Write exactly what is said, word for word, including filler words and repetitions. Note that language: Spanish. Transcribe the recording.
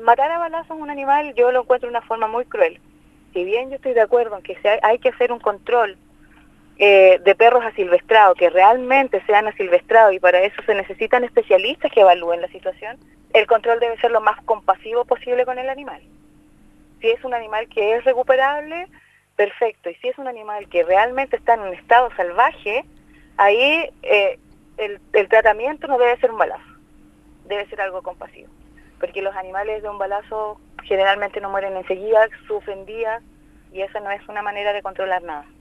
matar a balazos a un animal yo lo encuentro de una forma muy cruel. Si bien yo estoy de acuerdo en que se hay, hay que hacer un control eh, de perros asilvestrados, que realmente sean asilvestrados, y para eso se necesitan especialistas que evalúen la situación, el control debe ser lo más compasivo posible con el animal. Si es un animal que es recuperable, perfecto. Y si es un animal que realmente está en un estado salvaje, ahí eh, el, el tratamiento no debe ser un balazo, debe ser algo compasivo. Porque los animales de un balazo generalmente no mueren enseguida, sufren días, y esa no es una manera de controlar nada.